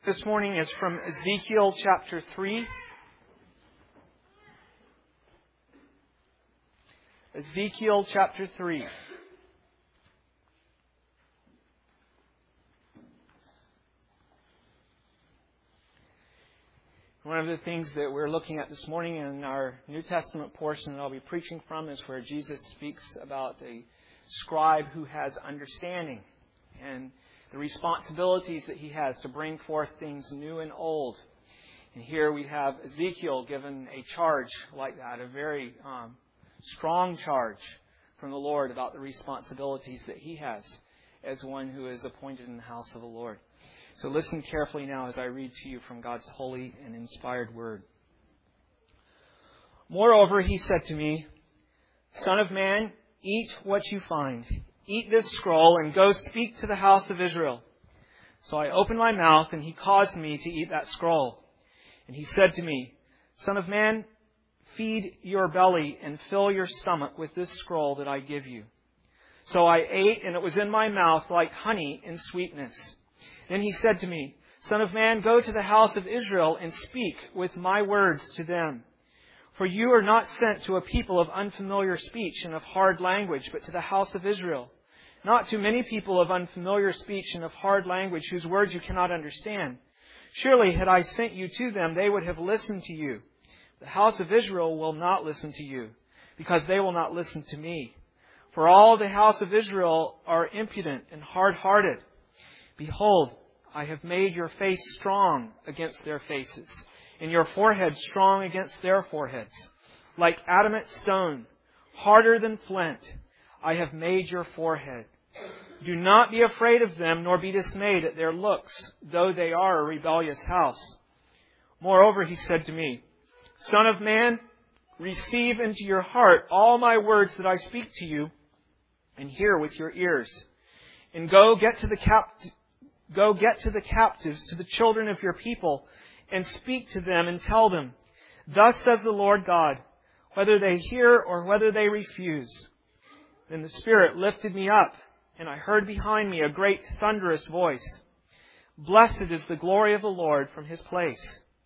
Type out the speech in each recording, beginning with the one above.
This morning is from Ezekiel chapter 3. Ezekiel chapter 3. One of the things that we're looking at this morning in our New Testament portion that I'll be preaching from is where Jesus speaks about a scribe who has understanding and the responsibilities that he has to bring forth things new and old. And here we have Ezekiel given a charge like that, a very strong charge from the Lord about the responsibilities that he has as one who is appointed in the house of the Lord. So listen carefully now as I read to you from God's holy and inspired word. Moreover, he said to me, Son of man, eat what you find. Eat this scroll and go speak to the house of Israel. So I opened my mouth and he caused me to eat that scroll. And he said to me, Son of man, feed your belly and fill your stomach with this scroll that I give you. So I ate, and it was in my mouth like honey in sweetness. Then he said to me, Son of man, go to the house of Israel and speak with my words to them. For you are not sent to a people of unfamiliar speech and of hard language, but to the house of Israel. Not to many people of unfamiliar speech and of hard language, whose words you cannot understand. Surely, had I sent you to them, they would have listened to you. The house of Israel will not listen to you, because they will not listen to me. For all the house of Israel are impudent and hard-hearted. Behold, I have made your face strong against their faces, and your forehead strong against their foreheads. Like adamant stone, harder than flint, I have made your forehead. Do not be afraid of them, nor be dismayed at their looks, though they are a rebellious house. Moreover, he said to me, Son of man, receive into your heart all my words that I speak to you, and hear with your ears. And go get to the captives, to the children of your people, and speak to them and tell them, Thus says the Lord God, whether they hear or whether they refuse. Then the Spirit lifted me up, and I heard behind me a great thunderous voice. Blessed is the glory of the Lord from His place.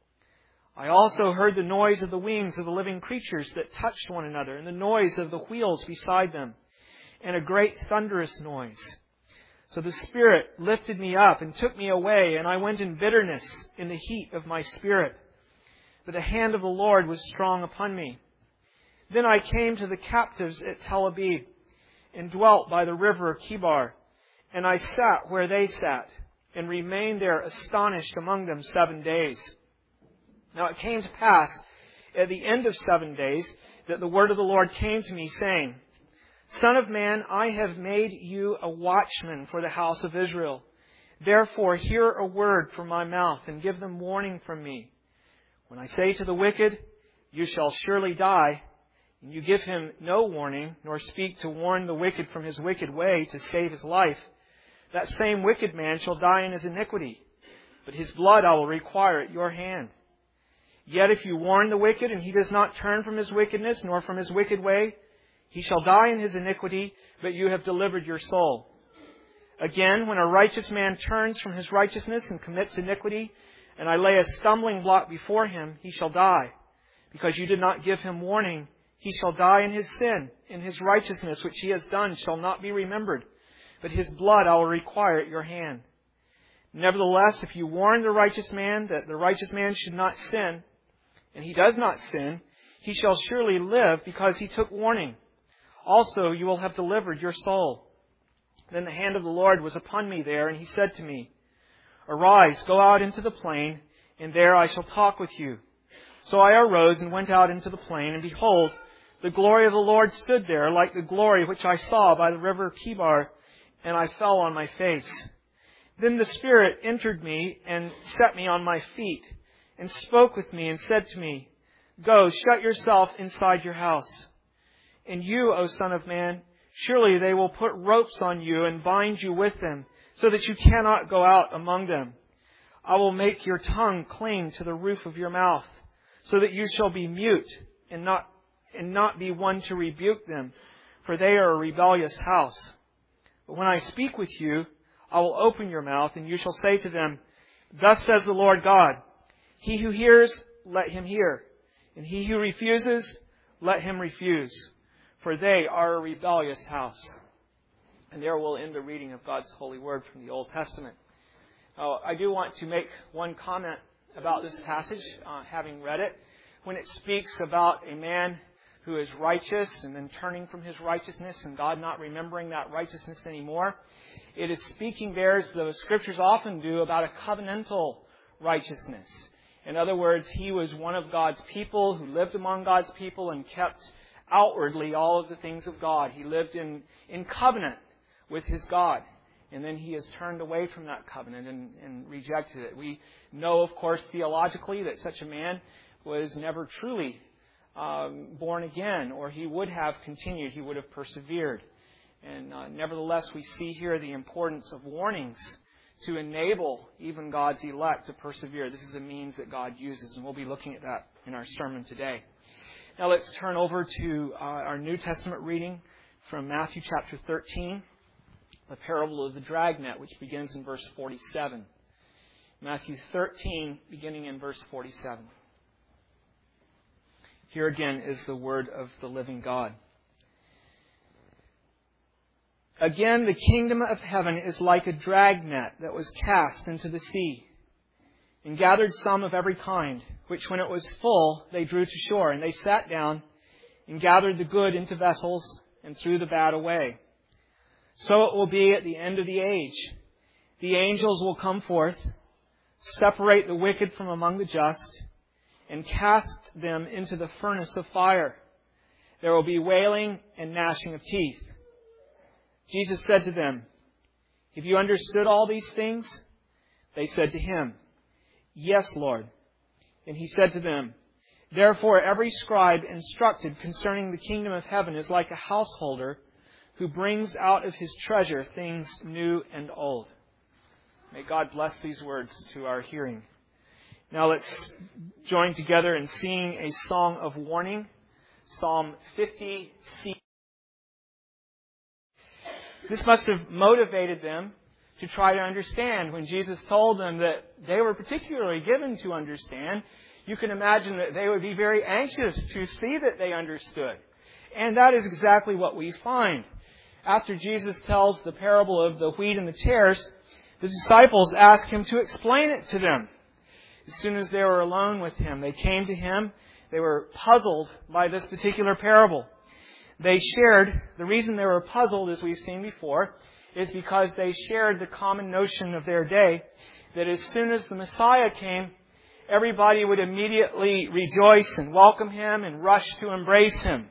I also heard the noise of the wings of the living creatures that touched one another, and the noise of the wheels beside them, and a great thunderous noise. So the Spirit lifted me up and took me away, and I went in bitterness in the heat of my spirit. But the hand of the Lord was strong upon me. Then I came to the captives at Tel Abib, and dwelt by the river Kibar, and I sat where they sat, and remained there astonished among them 7 days. Now it came to pass at the end of 7 days that the word of the Lord came to me, saying, Son of man, I have made you a watchman for the house of Israel. Therefore hear a word from my mouth, and give them warning from me. When I say to the wicked, You shall surely die, and you give him no warning, nor speak to warn the wicked from his wicked way to save his life, that same wicked man shall die in his iniquity, but his blood I will require at your hand. Yet if you warn the wicked, and he does not turn from his wickedness, nor from his wicked way, he shall die in his iniquity, but you have delivered your soul. Again, when a righteous man turns from his righteousness and commits iniquity, and I lay a stumbling block before him, he shall die. Because you did not give him warning, he shall die in his sin. In his righteousness which he has done shall not be remembered, but his blood I will require at your hand. Nevertheless, if you warn the righteous man that the righteous man should not sin, and he does not sin, he shall surely live because he took warning. Also, you will have delivered your soul. Then the hand of the Lord was upon me there, and He said to me, Arise, go out into the plain, and there I shall talk with you. So I arose and went out into the plain, and behold, the glory of the Lord stood there, like the glory which I saw by the river Kibar, and I fell on my face. Then the Spirit entered me and set me on my feet, and spoke with me and said to me, Go, shut yourself inside your house. And you, O Son of man, surely they will put ropes on you and bind you with them, so that you cannot go out among them. I will make your tongue cling to the roof of your mouth, so that you shall be mute and not be one to rebuke them, for they are a rebellious house. But when I speak with you, I will open your mouth, and you shall say to them, Thus says the Lord God, he who hears, let him hear, and he who refuses, let him refuse, for they are a rebellious house. And there we'll end the reading of God's holy word from the Old Testament. I do want to make one comment about this passage, having read it. When it speaks about a man who is righteous and then turning from his righteousness and God not remembering that righteousness anymore, it is speaking there, as the Scriptures often do, about a covenantal righteousness. In other words, he was one of God's people who lived among God's people and kept outwardly all of the things of God. He lived in covenant with his God. And then he has turned away from that covenant and rejected it. We know, of course, theologically that such a man was never truly born again, or he would have continued, he would have persevered. And nevertheless, we see here the importance of warnings to enable even God's elect to persevere. This is a means that God uses, and we'll be looking at that in our sermon today. Now let's turn over to our New Testament reading from Matthew chapter 13. The parable of the dragnet, which begins in verse 47. Matthew 13, beginning in verse 47. Here again is the word of the living God. Again, the kingdom of heaven is like a dragnet that was cast into the sea, and gathered some of every kind, which when it was full, they drew to shore, and they sat down and gathered the good into vessels, and threw the bad away. So it will be at the end of the age. The angels will come forth, separate the wicked from among the just, and cast them into the furnace of fire. There will be wailing and gnashing of teeth. Jesus said to them, "Have you understood all these things?" They said to him, "Yes, Lord." And he said to them, "Therefore every scribe instructed concerning the kingdom of heaven is like a householder who brings out of his treasure things new and old." May God bless these words to our hearing. Now let's join together in singing a song of warning, Psalm 50C. This must have motivated them to try to understand. When Jesus told them that they were particularly given to understand, you can imagine that they would be very anxious to see that they understood. And that is exactly what we find. After Jesus tells the parable of the wheat and the tares, the disciples ask him to explain it to them. As soon as they were alone with him, they came to him. They were puzzled by this particular parable. They shared, the reason they were puzzled, as we've seen before, is because they shared the common notion of their day that as soon as the Messiah came, everybody would immediately rejoice and welcome him and rush to embrace him.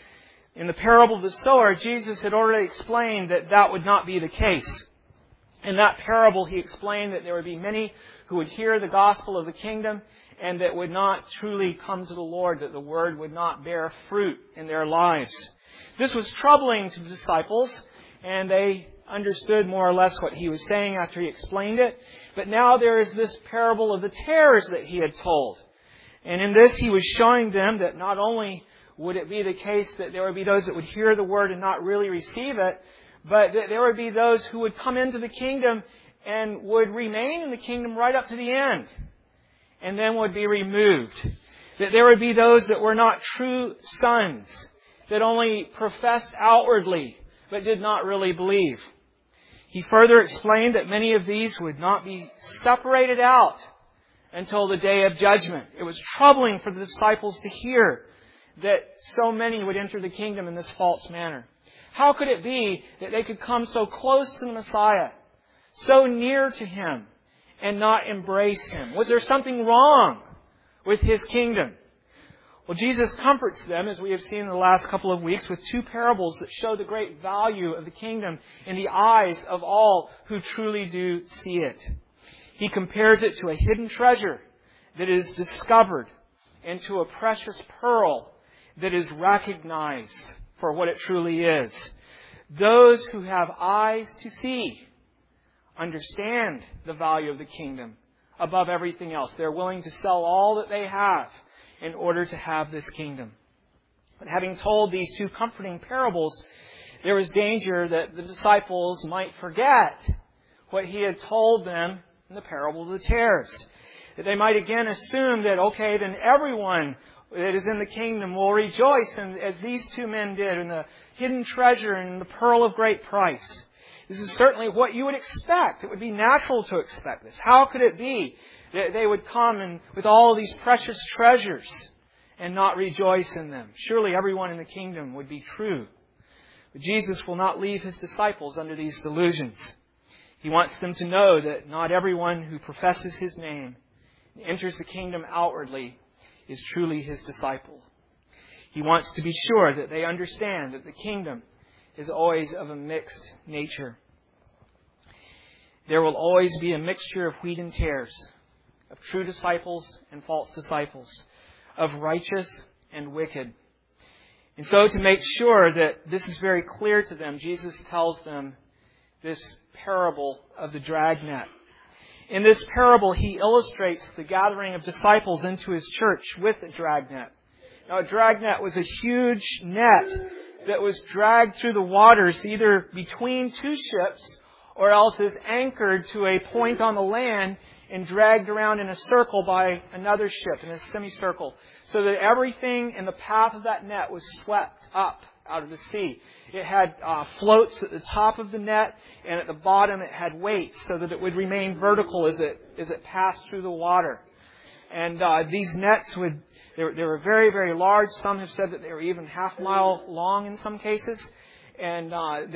In the parable of the sower, Jesus had already explained that that would not be the case. In that parable, he explained that there would be many who would hear the gospel of the kingdom and that would not truly come to the Lord, that the word would not bear fruit in their lives. This was troubling to the disciples, and they understood more or less what he was saying after he explained it. But now there is this parable of the tares that he had told. And in this, he was showing them that not only would it be the case that there would be those that would hear the word and not really receive it, but that there would be those who would come into the kingdom and would remain in the kingdom right up to the end, and then would be removed. That there would be those that were not true sons, that only professed outwardly, but did not really believe. He further explained that many of these would not be separated out until the day of judgment. It was troubling for the disciples to hear that so many would enter the kingdom in this false manner. How could it be that they could come so close to the Messiah, so near to him, and not embrace him? Was there something wrong with his kingdom? Well, Jesus comforts them, as we have seen in the last couple of weeks, with two parables that show the great value of the kingdom in the eyes of all who truly do see it. He compares it to a hidden treasure that is discovered, and to a precious pearl that is recognized for what it truly is. Those who have eyes to see understand the value of the kingdom above everything else. They're willing to sell all that they have in order to have this kingdom. But having told these two comforting parables, there was danger that the disciples might forget what he had told them in the parable of the tares. That they might again assume that, okay, then everyone that is in the kingdom will rejoice, and as these two men did, in the hidden treasure and the pearl of great price. This is certainly what you would expect. It would be natural to expect this. How could it be that they would come and with all these precious treasures and not rejoice in them? Surely everyone in the kingdom would be true. But Jesus will not leave His disciples under these delusions. He wants them to know that not everyone who professes His name and enters the kingdom outwardly is truly His disciple. He wants to be sure that they understand that the kingdom is always of a mixed nature. There will always be a mixture of wheat and tares, of true disciples and false disciples, of righteous and wicked. And so to make sure that this is very clear to them, Jesus tells them this parable of the dragnet. In this parable, He illustrates the gathering of disciples into His church with a dragnet. Now, a dragnet was a huge net that was dragged through the waters either between two ships or else is anchored to a point on the land and dragged around in a circle by another ship in a semicircle, so that everything in the path of that net was swept up out of the sea. It had floats at the top of the net, and at the bottom it had weights so that it would remain vertical as it passed through the water. And these nets they were very, very large. Some have said that they were even half-mile long in some cases. And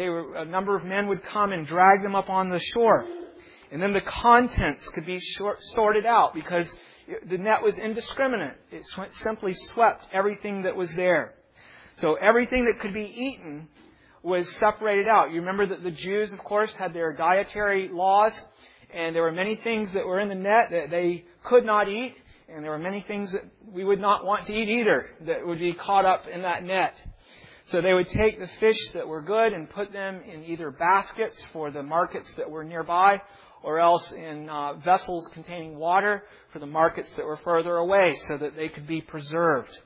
a number of men would come and drag them up on the shore. And then the contents could be sorted out because the net was indiscriminate. It simply swept everything that was there. So everything that could be eaten was separated out. You remember that the Jews, of course, had their dietary laws. And there were many things that were in the net that they could not eat. And there were many things that we would not want to eat either that would be caught up in that net. So they would take the fish that were good and put them in either baskets for the markets that were nearby or else in vessels containing water for the markets that were further away so that they could be preserved.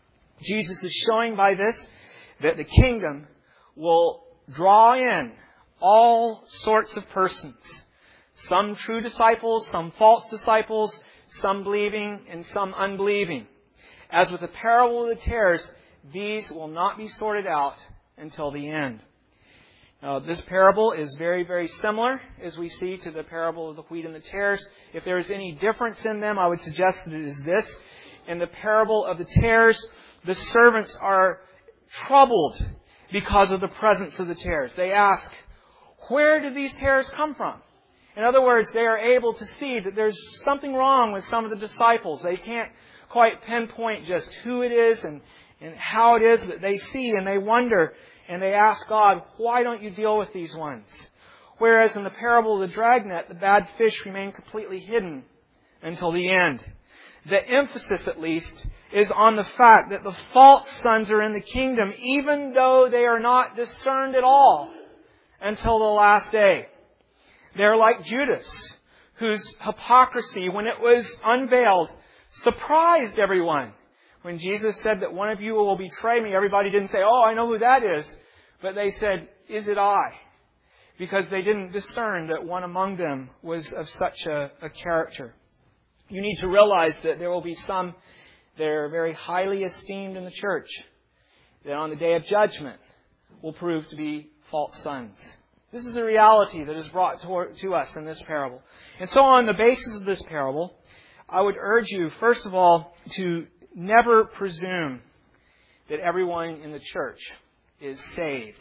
Jesus is showing by this that the kingdom will draw in all sorts of persons. Some true disciples, some false disciples, some believing and some unbelieving. As with the parable of the tares, these will not be sorted out until the end. Now, this parable is very, very similar, as we see, to the parable of the wheat and the tares. If there is any difference in them, I would suggest that it is this. In the parable of the tares, the servants are troubled because of the presence of the tares. They ask, where did these tares come from? In other words, they are able to see that there's something wrong with some of the disciples. They can't quite pinpoint just who it is and how it is that they see, and they wonder, and they ask God, why don't you deal with these ones? Whereas in the parable of the dragnet, the bad fish remain completely hidden until the end. The emphasis, at least, is on the fact that the false sons are in the kingdom, even though they are not discerned at all until the last day. They're like Judas, whose hypocrisy, when it was unveiled, surprised everyone. When Jesus said that one of you will betray me, everybody didn't say, oh, I know who that is. But they said, is it I? Because they didn't discern that one among them was of such a character. You need to realize that there will be some that are very highly esteemed in the church that on the day of judgment will prove to be false sons. This is the reality that is brought to us in this parable. And so on the basis of this parable, I would urge you, first of all, to never presume that everyone in the church is saved.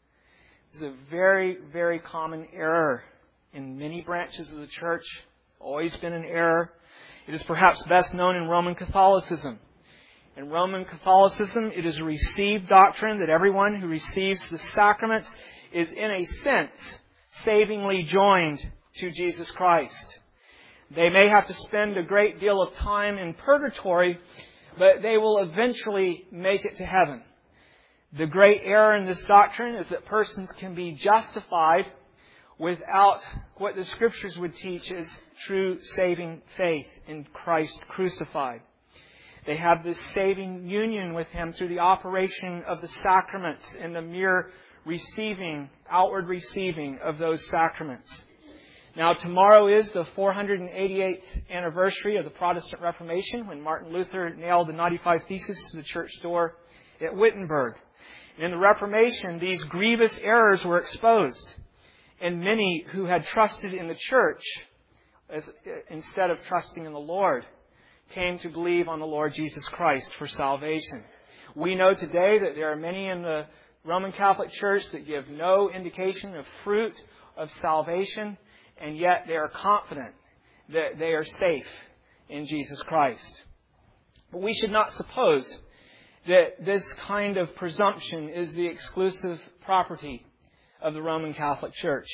This is a very, very common error in many branches of the church. Always been an error. It is perhaps best known in Roman Catholicism. In Roman Catholicism, it is a received doctrine that everyone who receives the sacraments is, in a sense, savingly joined to Jesus Christ. They may have to spend a great deal of time in purgatory, but they will eventually make it to heaven. The great error in this doctrine is that persons can be justified without what the Scriptures would teach as true saving faith in Christ crucified. They have this saving union with Him through the operation of the sacraments and the mere outward receiving of those sacraments. Now, tomorrow is the 488th anniversary of the Protestant Reformation, when Martin Luther nailed the 95 Theses to the church door at Wittenberg. In the Reformation, these grievous errors were exposed, and many who had trusted in the church instead of trusting in the Lord came to believe on the Lord Jesus Christ for salvation. We know today that there are many in the Roman Catholic Church that give no indication of fruit of salvation, and yet they are confident that they are safe in Jesus Christ. But we should not suppose that this kind of presumption is the exclusive property of the Roman Catholic Church.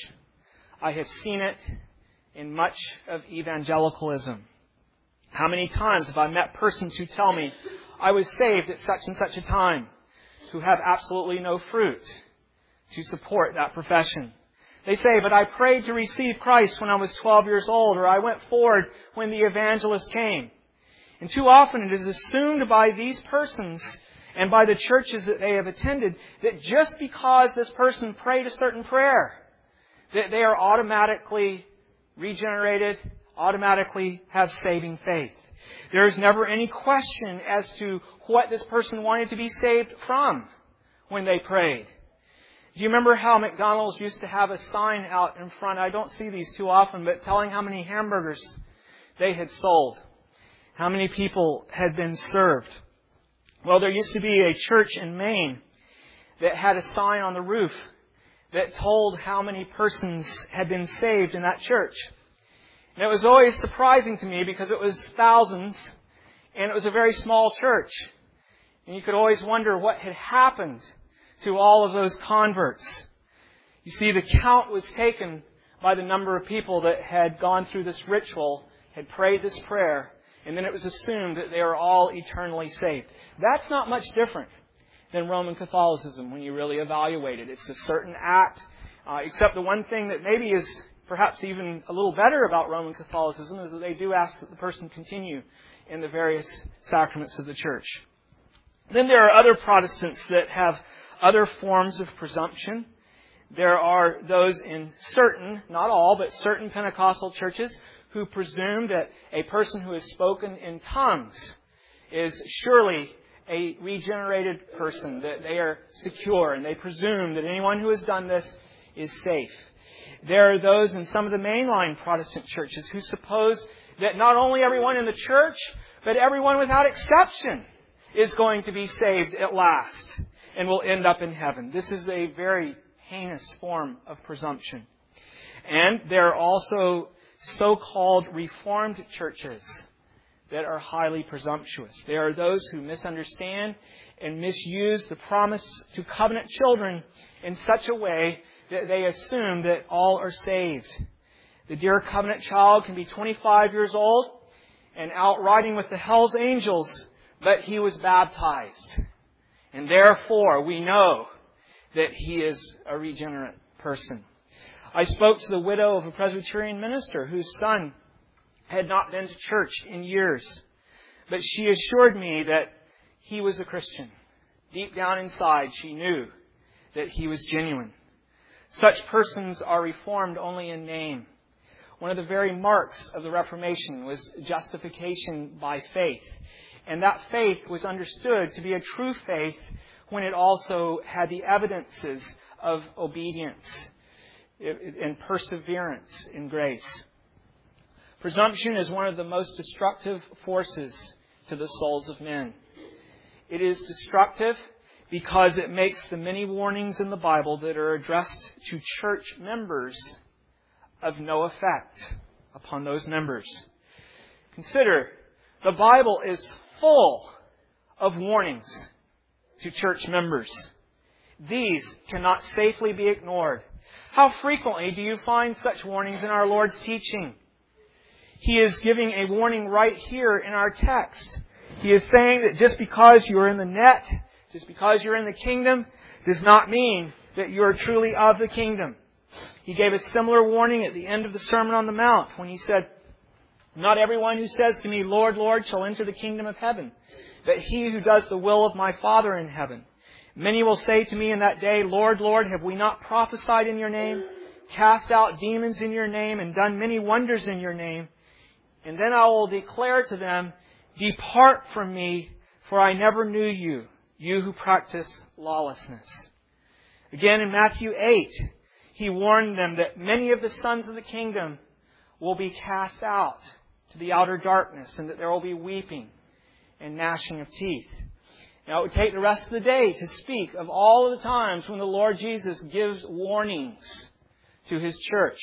I have seen it in much of evangelicalism. How many times have I met persons who tell me, I was saved at such and such a time, who have absolutely no fruit to support that profession. They say, but I prayed to receive Christ when I was 12 years old, or I went forward when the evangelist came. And too often it is assumed by these persons and by the churches that they have attended that just because this person prayed a certain prayer, that they are automatically regenerated, automatically have saving faith. There is never any question as to what this person wanted to be saved from when they prayed. Do you remember how McDonald's used to have a sign out in front? I don't see these too often, but telling how many hamburgers they had sold, how many people had been served. Well, there used to be a church in Maine that had a sign on the roof that told how many persons had been saved in that church. And it was always surprising to me because it was thousands and it was a very small church. And you could always wonder what had happened to all of those converts. You see, the count was taken by the number of people that had gone through this ritual, had prayed this prayer, and then it was assumed that they are all eternally saved. That's not much different than Roman Catholicism when you really evaluate it. It's a certain act, except the one thing that maybe is perhaps even a little better about Roman Catholicism is that they do ask that the person continue in the various sacraments of the church. Then there are other Protestants that have other forms of presumption. There are those in certain, not all, but certain Pentecostal churches who presume that a person who has spoken in tongues is surely a regenerated person, that they are secure, and they presume that anyone who has done this is safe. There are those in some of the mainline Protestant churches who suppose that not only everyone in the church, but everyone without exception is going to be saved at last and will end up in heaven. This is a very heinous form of presumption. And there are also so-called Reformed churches that are highly presumptuous. There are those who misunderstand and misuse the promise to covenant children in such a way that they assume that all are saved. The dear covenant child can be 25 years old and out riding with the hell's angels, but he was baptized. And therefore, we know that he is a regenerate person. I spoke to the widow of a Presbyterian minister whose son had not been to church in years, but she assured me that he was a Christian. Deep down inside, she knew that he was genuine. Such persons are reformed only in name. One of the very marks of the Reformation was justification by faith. And that faith was understood to be a true faith when it also had the evidences of obedience and perseverance in grace. Presumption is one of the most destructive forces to the souls of men. It is destructive because it makes the many warnings in the Bible that are addressed to church members of no effect upon those members. Consider, the Bible is full of warnings to church members. These cannot safely be ignored. How frequently do you find such warnings in our Lord's teaching? He is giving a warning right here in our text. He is saying that just because you are in the net, just because you're in the kingdom, does not mean that you are truly of the kingdom. He gave a similar warning at the end of the Sermon on the Mount when he said, "Not everyone who says to me, 'Lord, Lord,' shall enter the kingdom of heaven, but he who does the will of my Father in heaven. Many will say to me in that day, 'Lord, Lord, have we not prophesied in your name, cast out demons in your name and done many wonders in your name. And then I will declare to them, depart from me, for I never knew you, you who practice lawlessness. Again, in Matthew 8, He warned them that many of the sons of the kingdom will be cast out to the outer darkness and that there will be weeping and gnashing of teeth. Now, it would take the rest of the day to speak of all of the times when the Lord Jesus gives warnings to His church.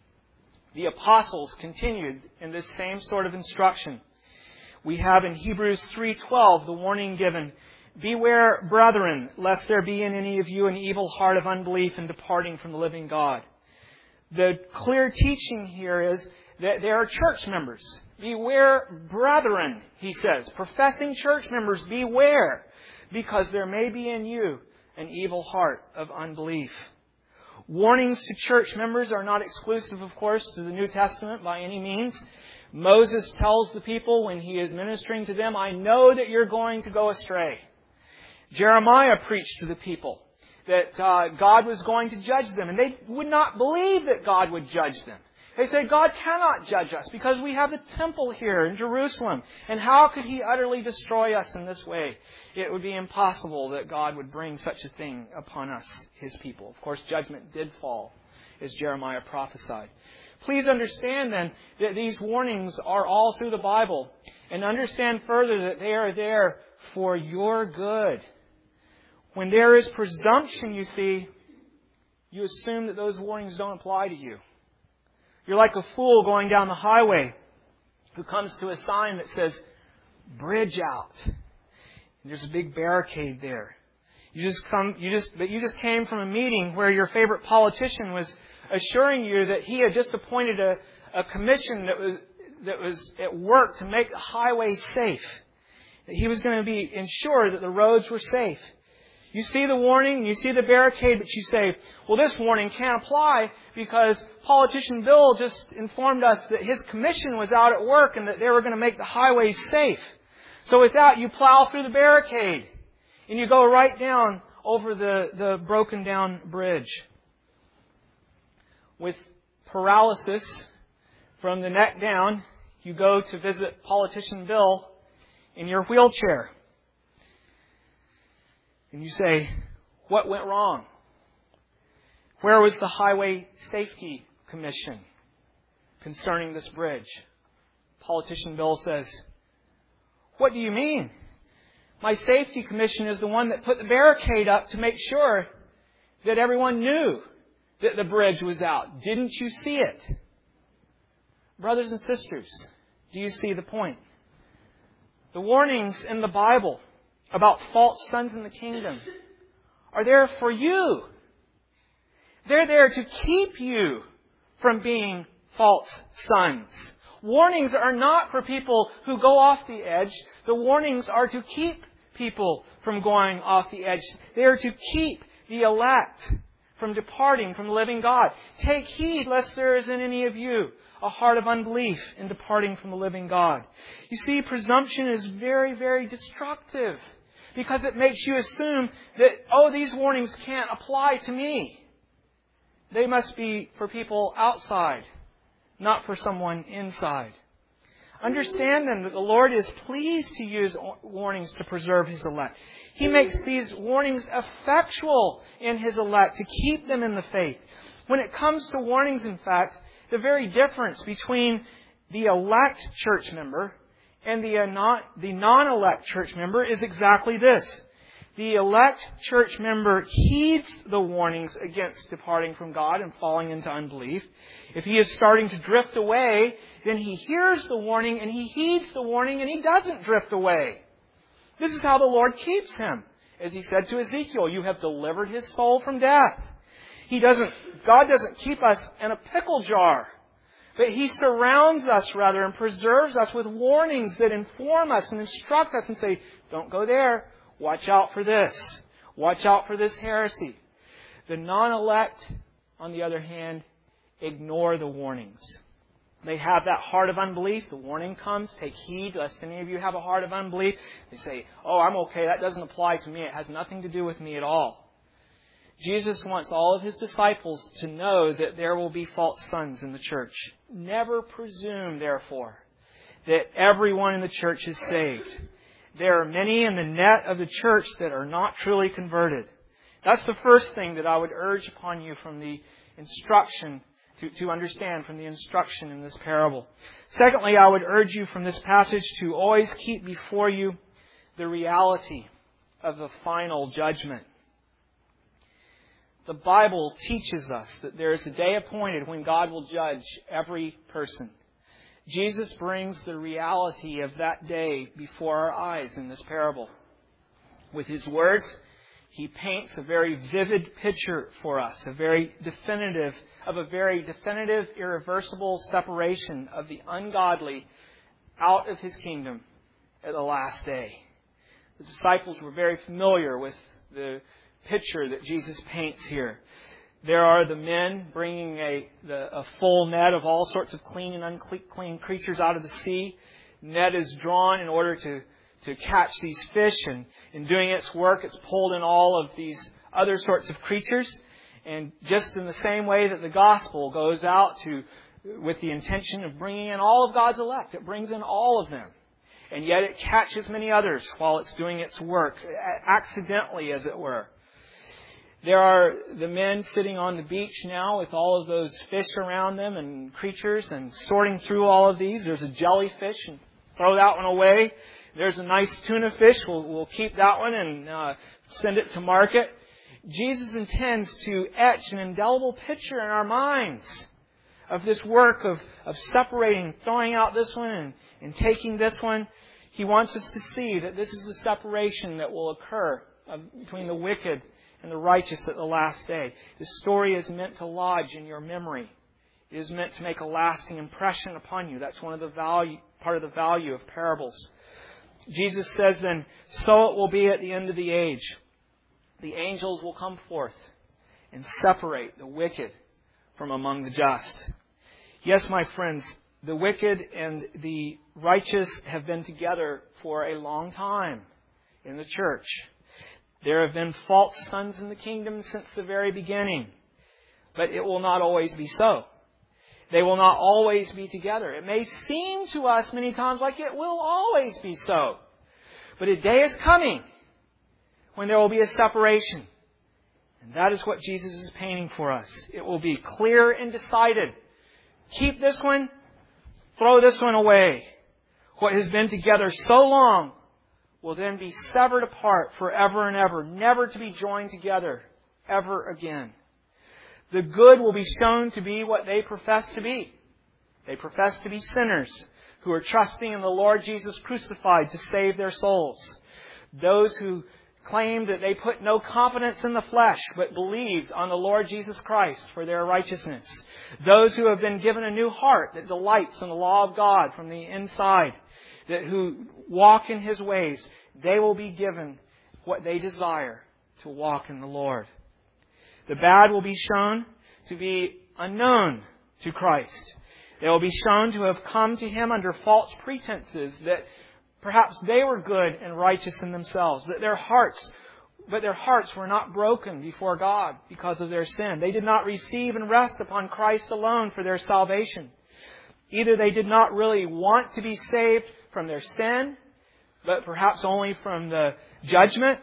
The apostles continued in this same sort of instruction. We have in Hebrews 3:12 the warning given, beware, brethren, lest there be in any of you an evil heart of unbelief in departing from the living God. The clear teaching here is that there are church members. Beware, brethren, he says. Professing church members, beware, because there may be in you an evil heart of unbelief. Warnings to church members are not exclusive, of course, to the New Testament by any means. Moses tells the people when he is ministering to them, I know that you're going to go astray. Jeremiah preached to the people that God was going to judge them, and they would not believe that God would judge them. They said, God cannot judge us because we have the temple here in Jerusalem. And how could He utterly destroy us in this way? It would be impossible that God would bring such a thing upon us, His people. Of course, judgment did fall, as Jeremiah prophesied. Please understand then that these warnings are all through the Bible. And understand further that they are there for your good. When there is presumption, you see, you assume that those warnings don't apply to you. You're like a fool going down the highway who comes to a sign that says, bridge out. And there's a big barricade there. You just came from a meeting where your favorite politician was assuring you that he had just appointed a commission that was at work to make the highway safe. That he was going to ensure that the roads were safe. You see the warning, you see the barricade, but you say, well, this warning can't apply because politician Bill just informed us that his commission was out at work and that they were going to make the highways safe. So with that, you plow through the barricade and you go right down over the broken down bridge. With paralysis from the neck down, you go to visit politician Bill in your wheelchair. And you say, what went wrong? Where was the Highway Safety Commission concerning this bridge? Politician Bill says, what do you mean? My safety commission is the one that put the barricade up to make sure that everyone knew that the bridge was out. Didn't you see it? Brothers and sisters, do you see the point? The warnings in the Bible about false sons in the kingdom are there for you. They're there to keep you from being false sons. Warnings are not for people who go off the edge. The warnings are to keep people from going off the edge. They are to keep the elect from departing from the living God. Take heed lest there is in any of you a heart of unbelief in departing from the living God. You see, presumption is very, very destructive. Because it makes you assume that, these warnings can't apply to me. They must be for people outside, not for someone inside. Understand then that the Lord is pleased to use warnings to preserve His elect. He makes these warnings effectual in His elect to keep them in the faith. When it comes to warnings, in fact, the very difference between the elect church member and the non-elect church member is exactly this. The elect church member heeds the warnings against departing from God and falling into unbelief. If he is starting to drift away, then he hears the warning and he heeds the warning and he doesn't drift away. This is how the Lord keeps him. As He said to Ezekiel, you have delivered his soul from death. God doesn't keep us in a pickle jar. But He surrounds us, rather, and preserves us with warnings that inform us and instruct us and say, don't go there. Watch out for this. Watch out for this heresy. The non-elect, on the other hand, ignore the warnings. They have that heart of unbelief. The warning comes. Take heed lest any of you have a heart of unbelief. They say, I'm okay. That doesn't apply to me. It has nothing to do with me at all. Jesus wants all of His disciples to know that there will be false sons in the church. Never presume, therefore, that everyone in the church is saved. There are many in the net of the church that are not truly converted. That's the first thing that I would urge upon you from the instruction, to understand from the instruction in this parable. Secondly, I would urge you from this passage to always keep before you the reality of the final judgment. The Bible teaches us that there is a day appointed when God will judge every person. Jesus brings the reality of that day before our eyes in this parable. With His words, He paints a very vivid picture for us, a very definitive, irreversible separation of the ungodly out of His kingdom at the last day. The disciples were very familiar with the picture that Jesus paints here. There are the men bringing a full net of all sorts of clean and unclean creatures out of the sea. Net is drawn in order to catch these fish, and in doing its work, it's pulled in all of these other sorts of creatures. And just in the same way that the gospel goes out with the intention of bringing in all of God's elect, it brings in all of them. And yet it catches many others while it's doing its work, accidentally, as it were. There are the men sitting on the beach now with all of those fish around them and creatures and sorting through all of these. There's a jellyfish, and throw that one away. There's a nice tuna fish. We'll keep that one and send it to market. Jesus intends to etch an indelible picture in our minds of this work of separating, throwing out this one and taking this one. He wants us to see that this is a separation that will occur between the wicked and the righteous at the last day. This story is meant to lodge in your memory. It is meant to make a lasting impression upon you. That's part of the value of parables. Jesus says then, so it will be at the end of the age. The angels will come forth and separate the wicked from among the just. Yes, my friends, the wicked and the righteous have been together for a long time in the church. There have been false sons in the kingdom since the very beginning. But it will not always be so. They will not always be together. It may seem to us many times like it will always be so. But a day is coming when there will be a separation. And that is what Jesus is painting for us. It will be clear and decided. Keep this one, throw this one away. What has been together so long will then be severed apart forever and ever, never to be joined together ever again. The good will be shown to be what they profess to be. They profess to be sinners who are trusting in the Lord Jesus crucified to save their souls. Those who claim that they put no confidence in the flesh, but believed on the Lord Jesus Christ for their righteousness. Those who have been given a new heart that delights in the law of God from the inside, who walk in His ways, they will be given what they desire to walk in the Lord. The bad will be shown to be unknown to Christ. They will be shown to have come to Him under false pretenses that perhaps they were good and righteous in themselves, but their hearts were not broken before God because of their sin. They did not receive and rest upon Christ alone for their salvation. Either they did not really want to be saved from their sin, but perhaps only from the judgment,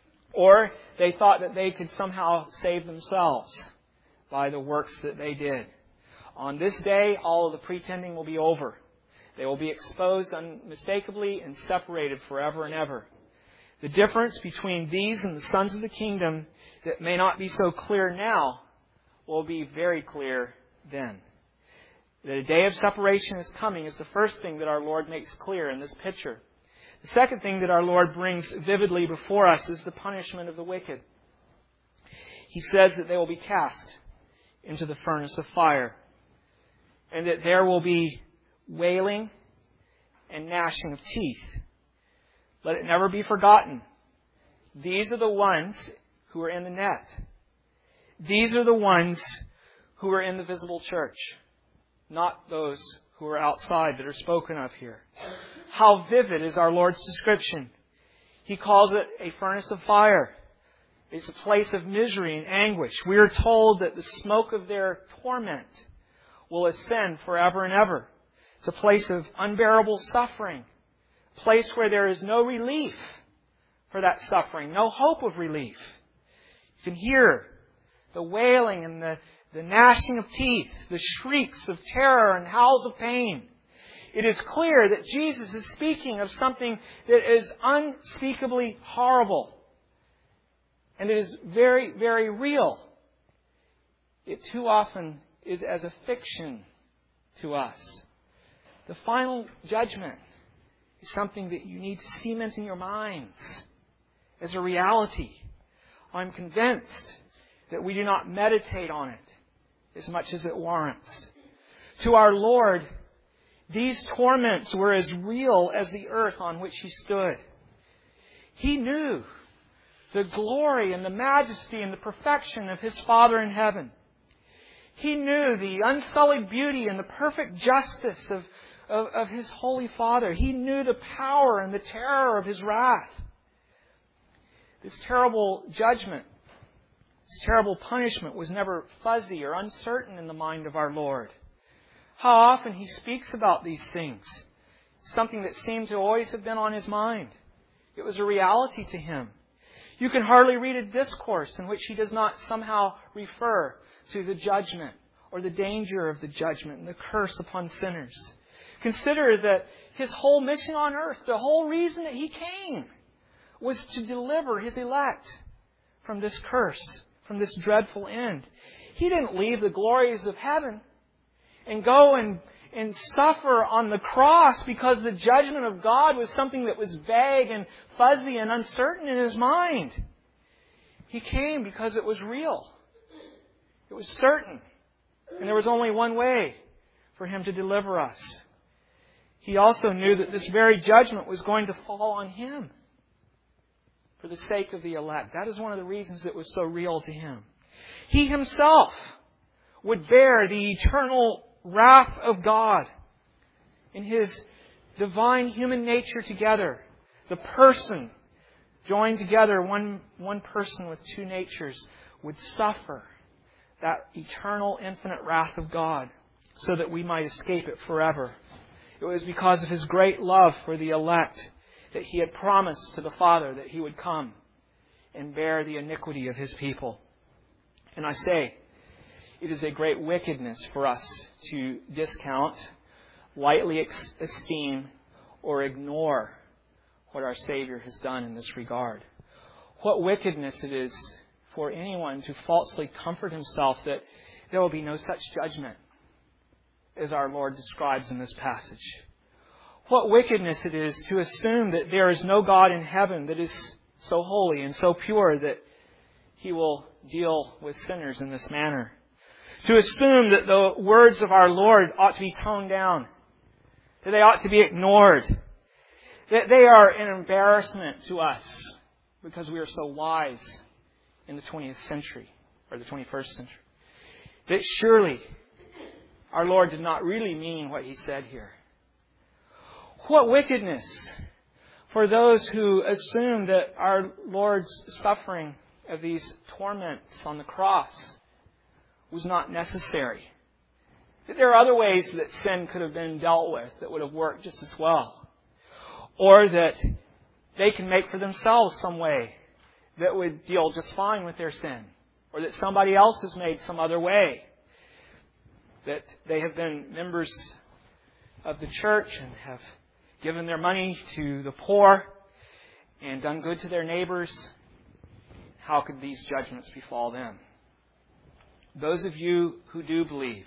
or they thought that they could somehow save themselves by the works that they did. On this day, all of the pretending will be over. They will be exposed unmistakably and separated forever and ever. The difference between these and the sons of the kingdom that may not be so clear now will be very clear then. That a day of separation is coming is the first thing that our Lord makes clear in this picture. The second thing that our Lord brings vividly before us is the punishment of the wicked. He says that they will be cast into the furnace of fire, and that there will be wailing and gnashing of teeth. Let it never be forgotten. These are the ones who are in the net. These are the ones who are in the visible church, not those who are outside that are spoken of here. How vivid is our Lord's description. He calls it a furnace of fire. It's a place of misery and anguish. We are told that the smoke of their torment will ascend forever and ever. It's a place of unbearable suffering. A place where there is no relief for that suffering, no hope of relief. You can hear the wailing and the gnashing of teeth, the shrieks of terror and howls of pain. It is clear that Jesus is speaking of something that is unspeakably horrible. And it is very, very real. It too often is as a fiction to us. The final judgment is something that you need to cement in your minds as a reality. I'm convinced that we do not meditate on it as much as it warrants. To our Lord, these torments were as real as the earth on which He stood. He knew the glory and the majesty and the perfection of His Father in heaven. He knew the unsullied beauty and the perfect justice of His Holy Father. He knew the power and the terror of His wrath. This terrible judgment, this terrible punishment was never fuzzy or uncertain in the mind of our Lord. How often He speaks about these things. Something that seemed to always have been on His mind. It was a reality to Him. You can hardly read a discourse in which He does not somehow refer to the judgment or the danger of the judgment and the curse upon sinners. Consider that His whole mission on earth, the whole reason that He came, was to deliver His elect from this curse, from this dreadful end. He didn't leave the glories of heaven and go and suffer on the cross because the judgment of God was something that was vague and fuzzy and uncertain in His mind. He came because it was real. It was certain. And there was only one way for Him to deliver us. He also knew that this very judgment was going to fall on Him for the sake of the elect. That is one of the reasons it was so real to Him. He Himself would bear the eternal wrath of God in His divine human nature together. The person joined together, one person with two natures, would suffer that eternal, infinite wrath of God so that we might escape it forever. It was because of His great love for the elect that He had promised to the Father that He would come and bear the iniquity of His people. And I say, it is a great wickedness for us to discount, lightly esteem, or ignore what our Savior has done in this regard. What wickedness it is for anyone to falsely comfort himself that there will be no such judgment as our Lord describes in this passage. What wickedness it is to assume that there is no God in heaven that is so holy and so pure that He will deal with sinners in this manner. To assume that the words of our Lord ought to be toned down, that they ought to be ignored, that they are an embarrassment to us because we are so wise in the 20th century or the 21st century. That surely our Lord did not really mean what He said here. What wickedness for those who assume that our Lord's suffering of these torments on the cross was not necessary. That there are other ways that sin could have been dealt with that would have worked just as well. Or that they can make for themselves some way that would deal just fine with their sin. Or that somebody else has made some other way. That they have been members of the church and have given their money to the poor and done good to their neighbors. How could these judgments befall them? Those of you who do believe,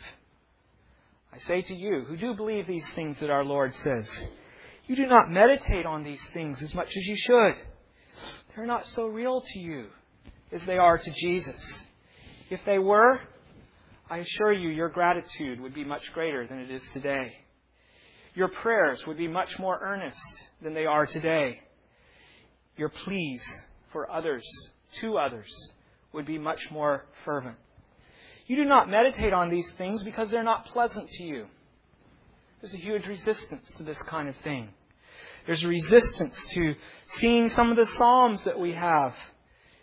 I say to you, who do believe these things that our Lord says, you do not meditate on these things as much as you should. They're not so real to you as they are to Jesus. If they were, I assure you, your gratitude would be much greater than it is today. Your prayers would be much more earnest than they are today. Your pleas for others, to others, would be much more fervent. You do not meditate on these things because they're not pleasant to you. There's a huge resistance to this kind of thing. There's a resistance to seeing some of the Psalms that we have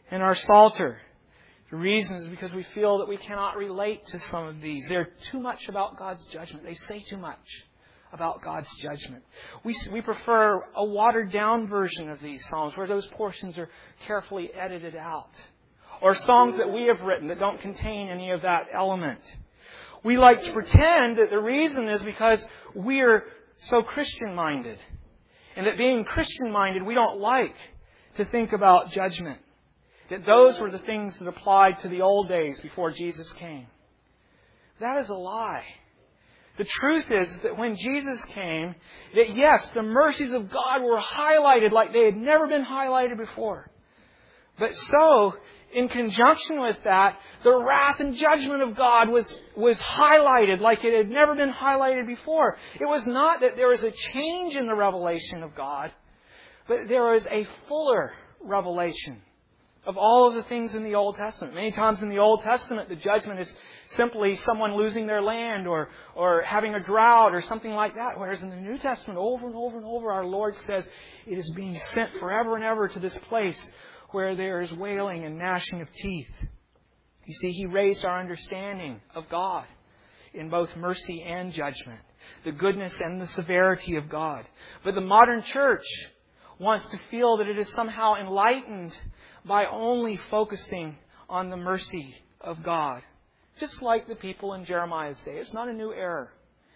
and our Psalter. The reason is because we feel that we cannot relate to some of these. They're too much about God's judgment. They say too much about God's judgment. We prefer a watered-down version of these Psalms where those portions are carefully edited out. Or songs that we have written that don't contain any of that element. We like to pretend that the reason is because we're so Christian-minded. And that being Christian-minded, we don't like to think about judgment. That those were the things that applied to the old days before Jesus came. That is a lie. The truth is that when Jesus came, that yes, the mercies of God were highlighted like they had never been highlighted before. But so, in conjunction with that, the wrath and judgment of God was highlighted like it had never been highlighted before. It was not that there was a change in the revelation of God, but there was a fuller revelation of all of the things in the Old Testament. Many times in the Old Testament, the judgment is simply someone losing their land or having a drought or something like that. Whereas in the New Testament, over and over and over, our Lord says it is being sent forever and ever to this place where there is wailing and gnashing of teeth. You see, He raised our understanding of God in both mercy and judgment, the goodness and the severity of God. But the modern church wants to feel that it is somehow enlightened by only focusing on the mercy of God. Just like the people in Jeremiah's day. It's not a new error.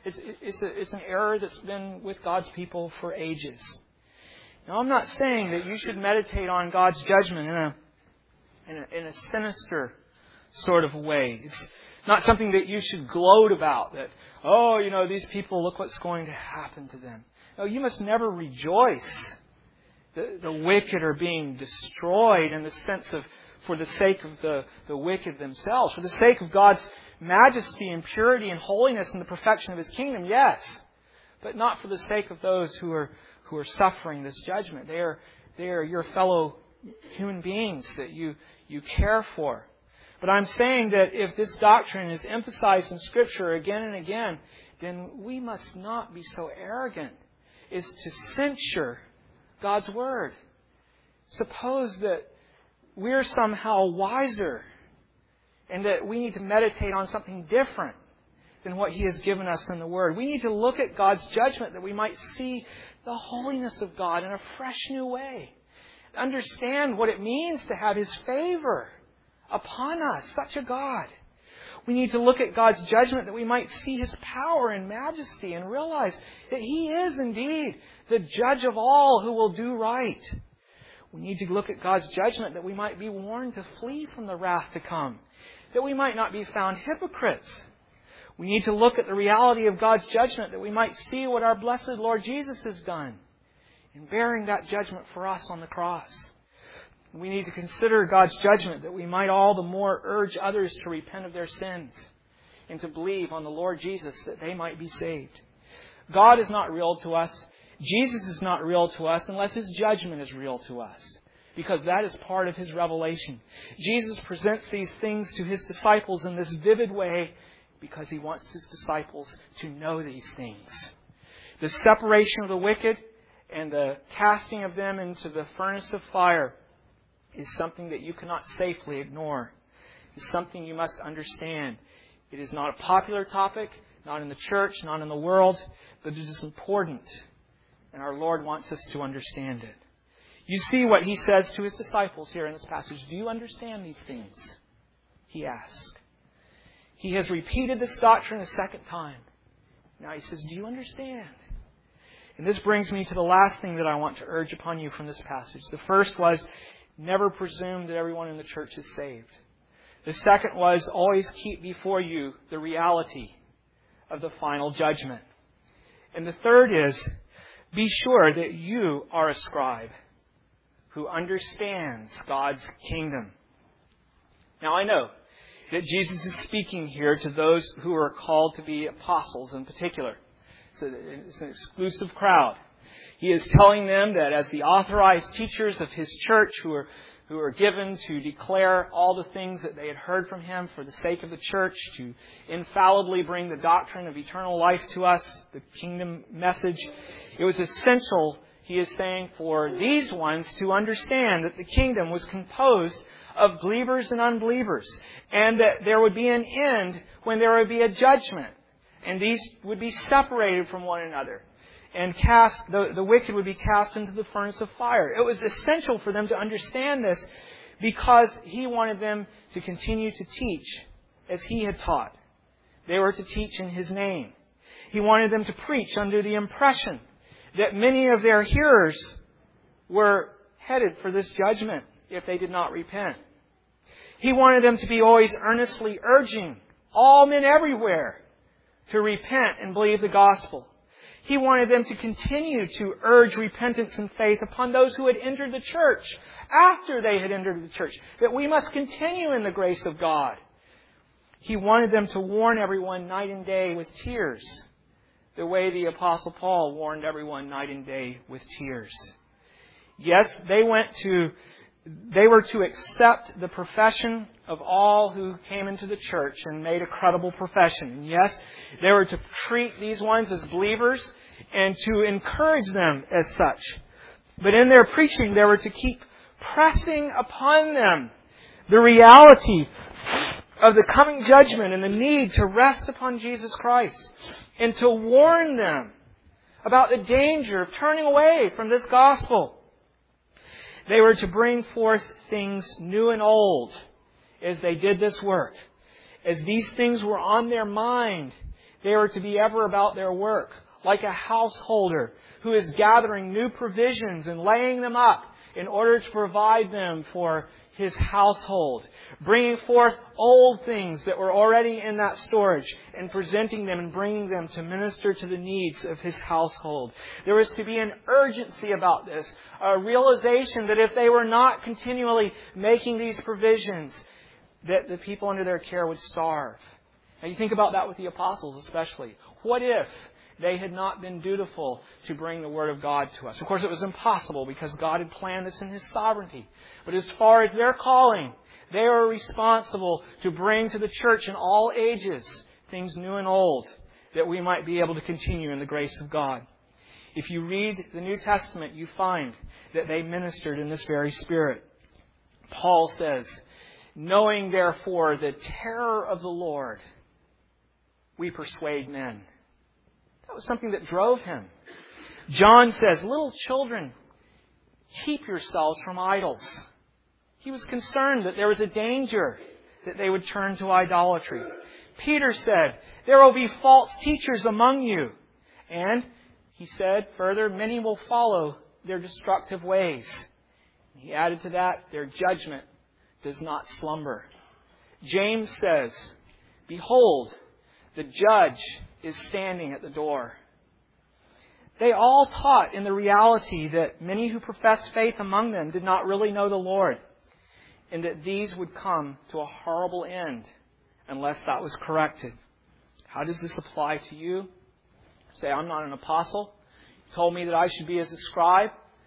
It's an error that's been with God's people for ages. Now, I'm not saying that you should meditate on God's judgment in a sinister sort of way. It's not something that you should gloat about. That, these people, look what's going to happen to them. No, you must never rejoice. The wicked are being destroyed in the sense of for the sake of the wicked themselves. For the sake of God's majesty and purity and holiness and the perfection of His kingdom, yes. But not for the sake of those who are suffering this judgment. They are your fellow human beings that you care for. But I'm saying that if this doctrine is emphasized in Scripture again and again, then we must not be so arrogant as to censure God's Word. Suppose that we're somehow wiser and that we need to meditate on something different than what He has given us in the Word. We need to look at God's judgment that we might see the holiness of God in a fresh new way. Understand what it means to have His favor upon us, such a God. We need to look at God's judgment that we might see His power and majesty and realize that He is indeed the judge of all who will do right. We need to look at God's judgment that we might be warned to flee from the wrath to come, that we might not be found hypocrites. We need to look at the reality of God's judgment that we might see what our blessed Lord Jesus has done in bearing that judgment for us on the cross. We need to consider God's judgment that we might all the more urge others to repent of their sins and to believe on the Lord Jesus that they might be saved. God is not real to us. Jesus is not real to us unless His judgment is real to us, because that is part of His revelation. Jesus presents these things to His disciples in this vivid way because He wants His disciples to know these things. The separation of the wicked and the casting of them into the furnace of fire is something that you cannot safely ignore. It's something you must understand. It is not a popular topic, not in the church, not in the world, but it is important. And our Lord wants us to understand it. You see what He says to His disciples here in this passage. Do you understand these things? He asks. He has repeated this doctrine a second time. Now He says, do you understand? And this brings me to the last thing that I want to urge upon you from this passage. The first was, never presume that everyone in the church is saved. The second was, always keep before you the reality of the final judgment. And the third is, be sure that you are a scribe who understands God's kingdom. Now I know that Jesus is speaking here to those who are called to be apostles in particular. It's an exclusive crowd. He is telling them that as the authorized teachers of His church who are given to declare all the things that they had heard from Him for the sake of the church, to infallibly bring the doctrine of eternal life to us, the kingdom message, it was essential He is saying for these ones to understand that the kingdom was composed of believers and unbelievers, and that there would be an end when there would be a judgment, and these would be separated from one another, and the wicked would be cast into the furnace of fire. It was essential for them to understand this because He wanted them to continue to teach as He had taught. They were to teach in His name. He wanted them to preach under the impression that many of their hearers were headed for this judgment if they did not repent. He wanted them to be always earnestly urging all men everywhere to repent and believe the gospel. He wanted them to continue to urge repentance and faith upon those who had entered the church after they had entered the church, that we must continue in the grace of God. He wanted them to warn everyone night and day with tears, the way the Apostle Paul warned everyone night and day with tears. Yes, they were to accept the profession of all who came into the church and made a credible profession. And yes, they were to treat these ones as believers and to encourage them as such. But in their preaching, they were to keep pressing upon them the reality of the coming judgment and the need to rest upon Jesus Christ, and to warn them about the danger of turning away from this gospel. They were to bring forth things new and old as they did this work. As these things were on their mind, they were to be ever about their work, like a householder who is gathering new provisions and laying them up in order to provide them for his household, bringing forth old things that were already in that storage and presenting them and bringing them to minister to the needs of his household. There was to be an urgency about this, a realization that if they were not continually making these provisions, that the people under their care would starve. Now you think about that with the apostles especially. What if they had not been dutiful to bring the Word of God to us? Of course, it was impossible because God had planned this in His sovereignty. But as far as their calling, they were responsible to bring to the church in all ages things new and old, that we might be able to continue in the grace of God. If you read the New Testament, you find that they ministered in this very spirit. Paul says, "Knowing therefore the terror of the Lord, we persuade men." That was something that drove him. John says, "Little children, keep yourselves from idols." He was concerned that there was a danger that they would turn to idolatry. Peter said, "There will be false teachers among you." And he said further, "Many will follow their destructive ways." He added to that, "Their judgment does not slumber." James says, "Behold, the judge is standing at the door." They all taught in the reality that many who professed faith among them did not really know the Lord, and that these would come to a horrible end unless that was corrected. How does this apply to you? Say, "I'm not an apostle. You told me that I should be as a scribe.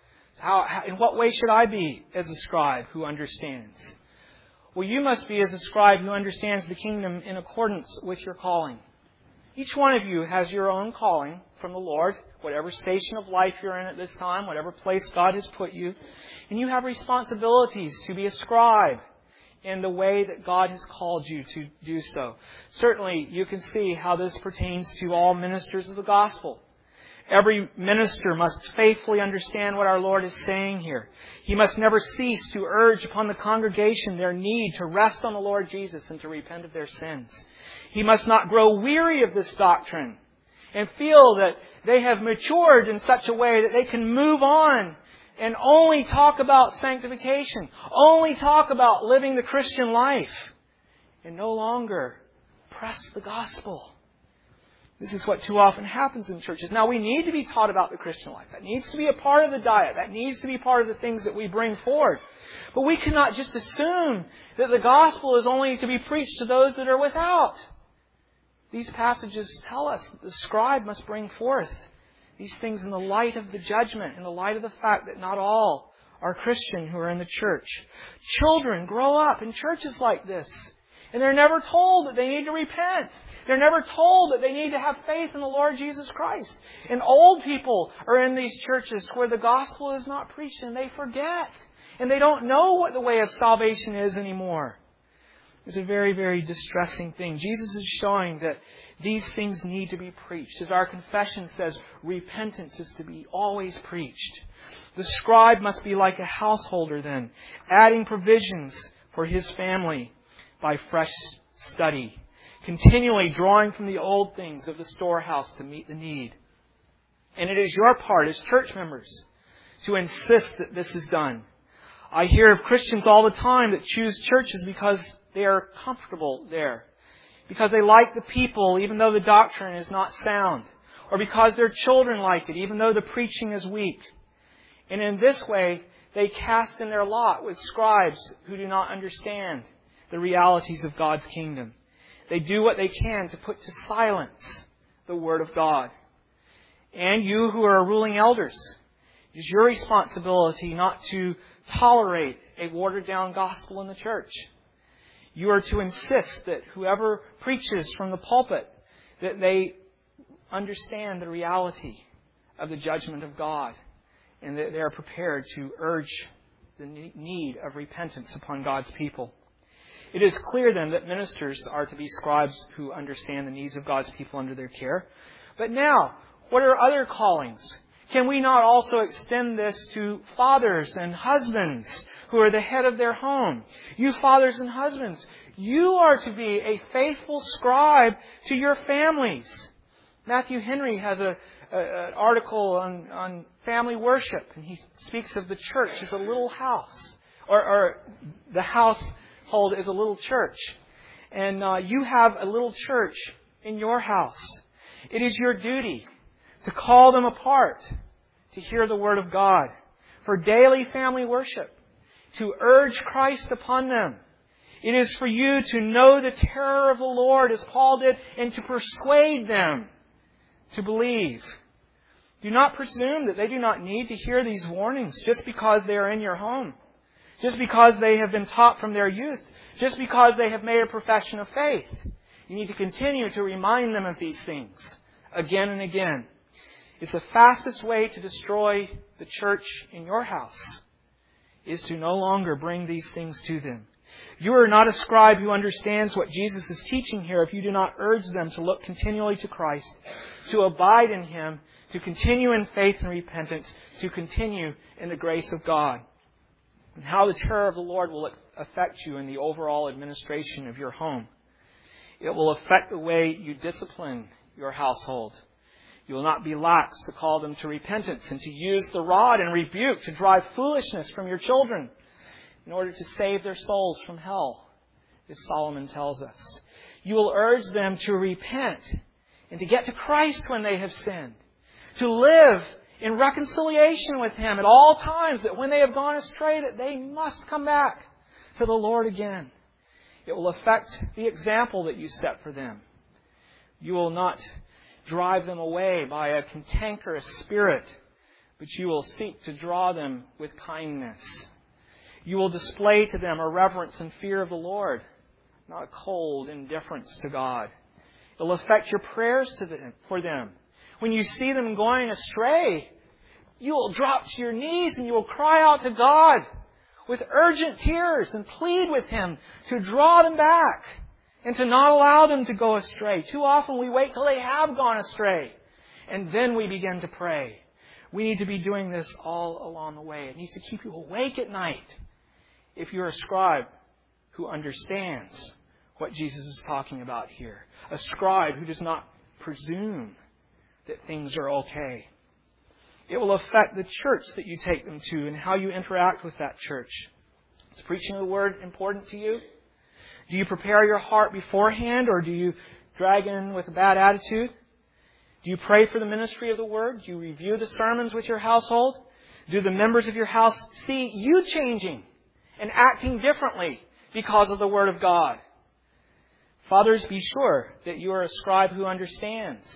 In what way should I be as a scribe who understands?" Well, you must be as a scribe who understands the kingdom in accordance with your calling. Each one of you has your own calling from the Lord, whatever station of life you're in at this time, whatever place God has put you. And you have responsibilities to be a scribe in the way that God has called you to do so. Certainly, you can see how this pertains to all ministers of the gospel. Every minister must faithfully understand what our Lord is saying here. He must never cease to urge upon the congregation their need to rest on the Lord Jesus and to repent of their sins. He must not grow weary of this doctrine and feel that they have matured in such a way that they can move on and only talk about sanctification, only talk about living the Christian life, and no longer press the gospel. This is what too often happens in churches. Now, we need to be taught about the Christian life. That needs to be a part of the diet. That needs to be part of the things that we bring forward. But we cannot just assume that the gospel is only to be preached to those that are without. These passages tell us that the scribe must bring forth these things in the light of the judgment, in the light of the fact that not all are Christian who are in the church. Children grow up in churches like this, and they're never told that they need to repent. They're never told that they need to have faith in the Lord Jesus Christ. And old people are in these churches where the gospel is not preached, and they forget. And they don't know what the way of salvation is anymore. It's a very, very distressing thing. Jesus is showing that these things need to be preached. As our confession says, repentance is to be always preached. The scribe must be like a householder then, adding provisions for his family by fresh study, continually drawing from the old things of the storehouse to meet the need. And it is your part as church members to insist that this is done. I hear of Christians all the time that choose churches because they are comfortable there, because they like the people even though the doctrine is not sound, or because their children like it even though the preaching is weak. And in this way, they cast in their lot with scribes who do not understand the realities of God's kingdom. They do what they can to put to silence the Word of God. And you who are ruling elders, it is your responsibility not to tolerate a watered-down gospel in the church. You are to insist that whoever preaches from the pulpit, that they understand the reality of the judgment of God, and that they are prepared to urge the need of repentance upon God's people. It is clear then that ministers are to be scribes who understand the needs of God's people under their care. But now, what are other callings? Can we not also extend this to fathers and husbands who are the head of their home? You fathers and husbands, you are to be a faithful scribe to your families. Matthew Henry has an article on family worship, and he speaks of the church as a little house, or the household is a little church. And you have a little church in your house. It is your duty to call them apart, to hear the Word of God, for daily family worship, to urge Christ upon them. It is for you to know the terror of the Lord, as Paul did, and to persuade them to believe. Do not presume that they do not need to hear these warnings just because they are in your home, just because they have been taught from their youth, just because they have made a profession of faith. You need to continue to remind them of these things again and again. It's the fastest way to destroy the church in your house, is to no longer bring these things to them. You are not a scribe who understands what Jesus is teaching here if you do not urge them to look continually to Christ, to abide in Him, to continue in faith and repentance, to continue in the grace of God. And how the terror of the Lord will affect you in the overall administration of your home. It will affect the way you discipline your household. You will not be lax to call them to repentance and to use the rod and rebuke to drive foolishness from your children in order to save their souls from hell, as Solomon tells us. You will urge them to repent and to get to Christ when they have sinned, to live in reconciliation with Him at all times, that when they have gone astray, that they must come back to the Lord again. It will affect the example that you set for them. You will not drive them away by a cantankerous spirit, but you will seek to draw them with kindness. You will display to them a reverence and fear of the Lord, not a cold indifference to God. It will affect your prayers for them. When you see them going astray, you will drop to your knees and you will cry out to God with urgent tears and plead with Him to draw them back and to not allow them to go astray. Too often we wait till they have gone astray and then we begin to pray. We need to be doing this all along the way. It needs to keep you awake at night if you're a scribe who understands what Jesus is talking about here. A scribe who does not presume that things are okay. It will affect the church that you take them to and how you interact with that church. Is preaching the Word important to you? Do you prepare your heart beforehand, or do you drag in with a bad attitude? Do you pray for the ministry of the Word? Do you review the sermons with your household? Do the members of your house see you changing and acting differently because of the Word of God? Fathers, be sure that you are a scribe who understands.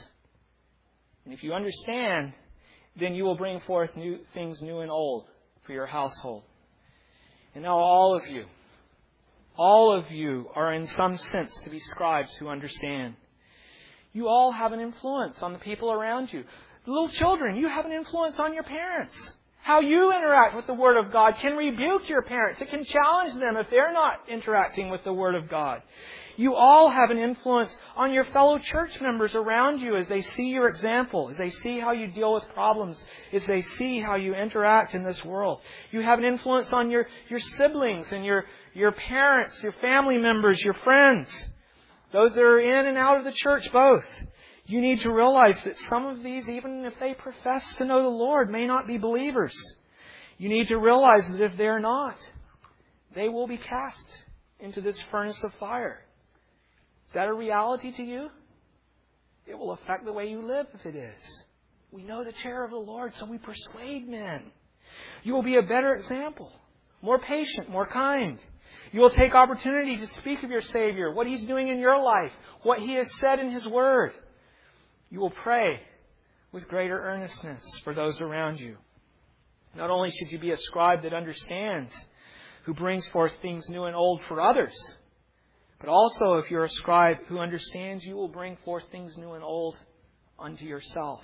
And if you understand, then you will bring forth new things, new and old, for your household. And now all of you are in some sense to be scribes who understand. You all have an influence on the people around you. Little children, you have an influence on your parents. How you interact with the Word of God can rebuke your parents. It can challenge them if they're not interacting with the Word of God. You all have an influence on your fellow church members around you as they see your example, as they see how you deal with problems, as they see how you interact in this world. You have an influence on your siblings and your parents, your family members, your friends, those that are in and out of the church both. You need to realize that some of these, even if they profess to know the Lord, may not be believers. You need to realize that if they're not, they will be cast into this furnace of fire. Is that a reality to you? It will affect the way you live if it is. We know the terror of the Lord, so we persuade men. You will be a better example, more patient, more kind. You will take opportunity to speak of your Savior, what He's doing in your life, what He has said in His Word. You will pray with greater earnestness for those around you. Not only should you be a scribe that understands, who brings forth things new and old for others, but also if you're a scribe who understands, you will bring forth things new and old unto yourself.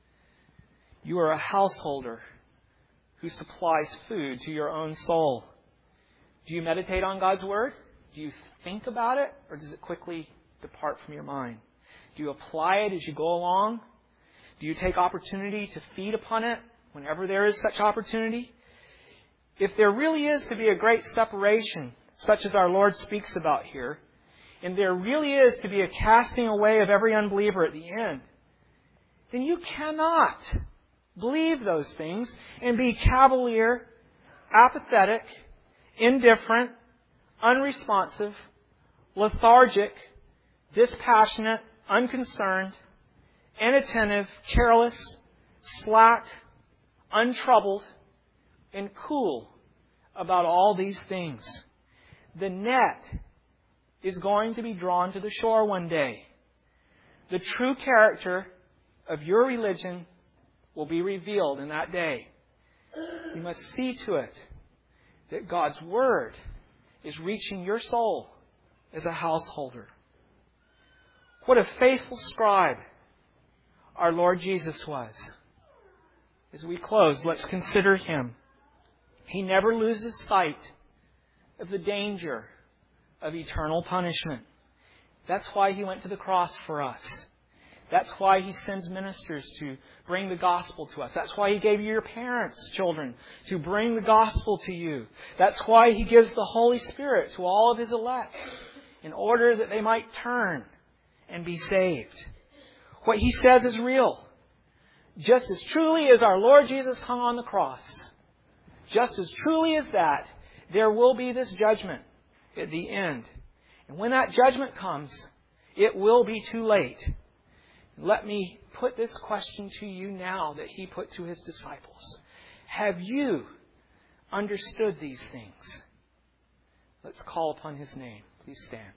You are a householder who supplies food to your own soul. Do you meditate on God's Word? Do you think about it? Or does it quickly depart from your mind? Do you apply it as you go along? Do you take opportunity to feed upon it whenever there is such opportunity? If there really is to be a great separation, such as our Lord speaks about here, and there really is to be a casting away of every unbeliever at the end, then you cannot believe those things and be cavalier, apathetic, indifferent, unresponsive, lethargic, dispassionate, unconcerned, inattentive, careless, slack, untroubled, and cool about all these things. The net is going to be drawn to the shore one day. The true character of your religion will be revealed in that day. You must see to it that God's Word is reaching your soul as a householder. What a faithful scribe our Lord Jesus was. As we close, let's consider Him. He never loses sight of the danger of eternal punishment. That's why He went to the cross for us. That's why He sends ministers to bring the gospel to us. That's why He gave you your parents, children, to bring the gospel to you. That's why He gives the Holy Spirit to all of His elect, in order that they might turn and be saved. What He says is real. Just as truly as our Lord Jesus hung on the cross, just as truly as that, there will be this judgment at the end. And when that judgment comes, it will be too late. Let me put this question to you now that He put to His disciples. Have you understood these things? Let's call upon His name. Please stand.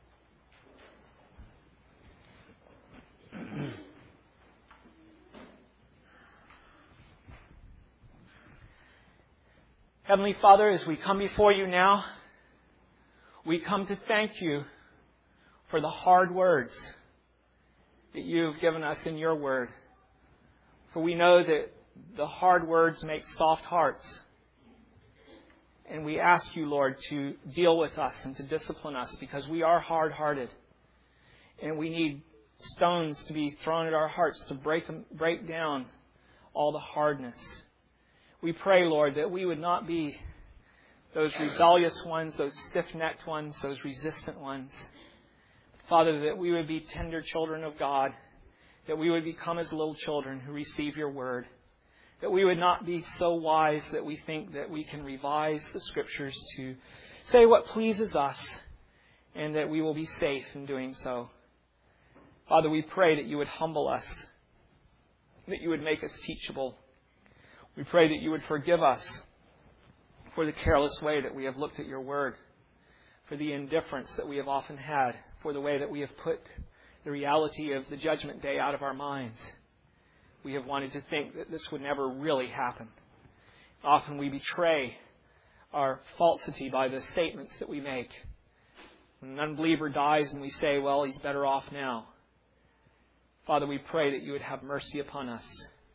Heavenly Father, as we come before You now, we come to thank You for the hard words that You've given us in Your Word. For we know that the hard words make soft hearts. And we ask You, Lord, to deal with us and to discipline us because we are hard-hearted. And we need stones to be thrown at our hearts to break down all the hardness. We pray, Lord, that we would not be those rebellious ones, those stiff-necked ones, those resistant ones. Father, that we would be tender children of God, that we would become as little children who receive Your Word, that we would not be so wise that we think that we can revise the Scriptures to say what pleases us, and that we will be safe in doing so. Father, we pray that You would humble us, that You would make us teachable. We pray that You would forgive us for the careless way that we have looked at Your Word, for the indifference that we have often had, for the way that we have put the reality of the judgment day out of our minds. We have wanted to think that this would never really happen. Often we betray our falsity by the statements that we make. When an unbeliever dies and we say, well, he's better off now. Father, we pray that you would have mercy upon us,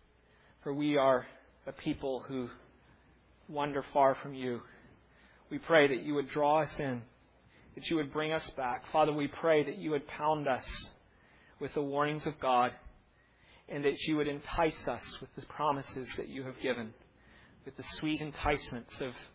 for we are a people who wander far from you. We pray that you would draw us in, that you would bring us back. Father, we pray that you would pound us with the warnings of God, and that you would entice us with the promises that you have given, with the sweet enticements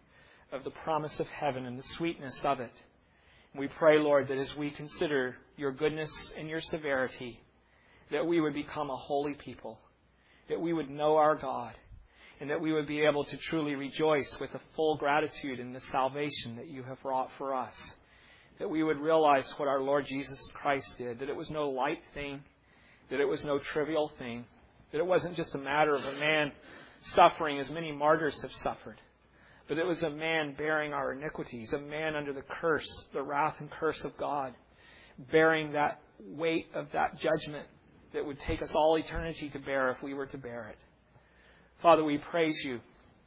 of the promise of heaven and the sweetness of it. And we pray, Lord, that as we consider your goodness and your severity, that we would become a holy people, that we would know our God, and that we would be able to truly rejoice with a full gratitude in the salvation that you have wrought for us. That we would realize what our Lord Jesus Christ did, that it was no light thing, that it was no trivial thing, that it wasn't just a matter of a man suffering as many martyrs have suffered, but it was a man bearing our iniquities, a man under the curse, the wrath and curse of God, bearing that weight of that judgment that would take us all eternity to bear if we were to bear it. Father, we praise you.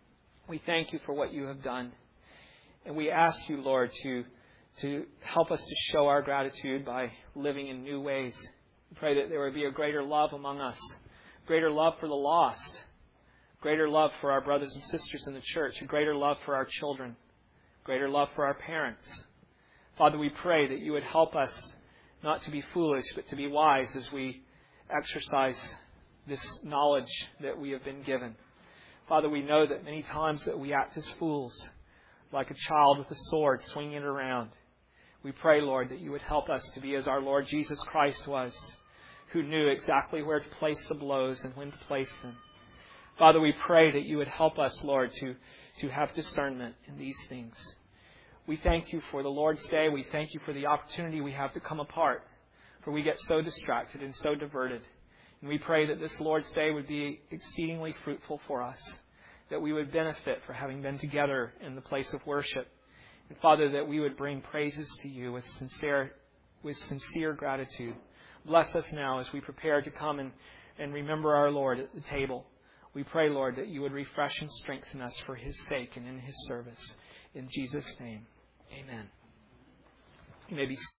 We thank you for what you have done. And we ask you, Lord, to help us to show our gratitude by living in new ways. We pray that there would be a greater love among us, greater love for the lost, greater love for our brothers and sisters in the church, a greater love for our children, greater love for our parents. Father, we pray that you would help us not to be foolish, but to be wise as we exercise this knowledge that we have been given. Father, we know that many times that we act as fools, like a child with a sword swinging it around. We pray, Lord, that you would help us to be as our Lord Jesus Christ was, who knew exactly where to place the blows and when to place them. Father, we pray that you would help us, Lord, to have discernment in these things. We thank you for the Lord's Day. We thank you for the opportunity we have to come apart, for we get so distracted and so diverted. And we pray that this Lord's Day would be exceedingly fruitful for us, that we would benefit for having been together in the place of worship. And Father, that we would bring praises to you with sincere gratitude. Bless us now as we prepare to come and remember our Lord at the table. We pray, Lord, that you would refresh and strengthen us for his sake and in his service. In Jesus' name, amen. You may be